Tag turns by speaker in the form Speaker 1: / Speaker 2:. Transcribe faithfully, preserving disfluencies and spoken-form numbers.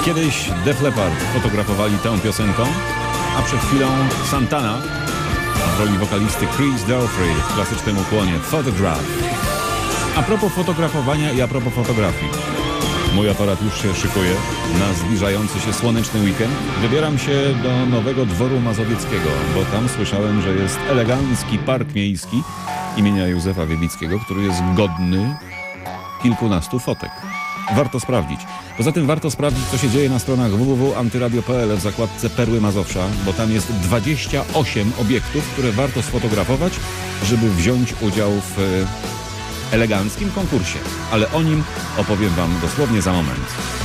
Speaker 1: Kiedyś Def Leppard fotografowali tę piosenką, a przed chwilą Santana w roli wokalisty Chris Dolphy w klasycznym ukłonie Photograph. A propos fotografowania i a propos fotografii. Mój aparat już się szykuje na zbliżający się słoneczny weekend. Wybieram się do Nowego Dworu Mazowieckiego, bo tam słyszałem, że jest elegancki park miejski imienia Józefa Wybickiego, który jest godny kilkunastu fotek. Warto sprawdzić. Poza tym warto sprawdzić, co się dzieje na stronach w w w kropka antyradio kropka p l w zakładce Perły Mazowsza, bo tam jest dwadzieścia osiem obiektów, które warto sfotografować, żeby wziąć udział w eleganckim konkursie. Ale o nim opowiem Wam dosłownie za moment.